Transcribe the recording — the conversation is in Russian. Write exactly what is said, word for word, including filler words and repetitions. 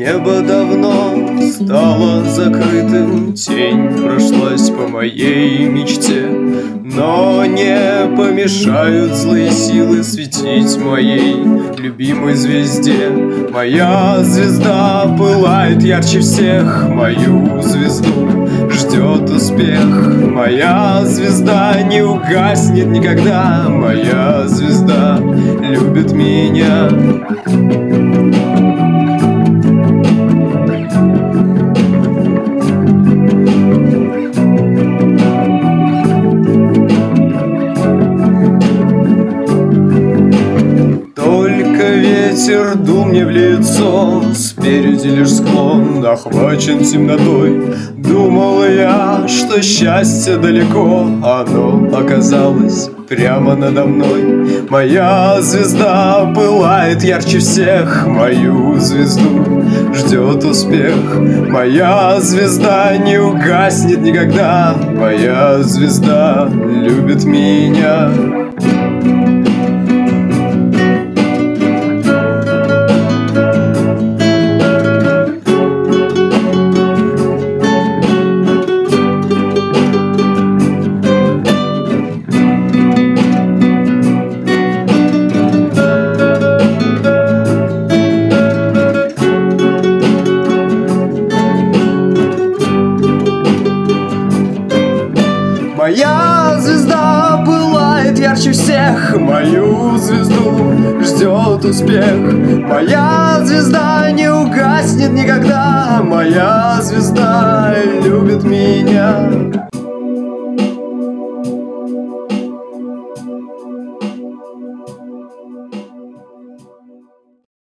Небо давно стало закрытым, тень прошлась по моей мечте, но не помешают злые силы светить моей любимой звезде. Моя звезда пылает ярче всех, мою звезду ждет успех. Моя звезда не угаснет никогда, моя звезда любит меня. Ветер дул мне в лицо, спереди лишь склон, охвачен темнотой. Думал я, что счастье далеко, оно оказалось прямо надо мной. Моя звезда пылает ярче всех, мою звезду ждет успех. Моя звезда не угаснет никогда, моя звезда любит меня. Моя звезда пылает ярче всех, мою звезду ждет успех. Моя звезда не угаснет никогда, моя звезда любит меня.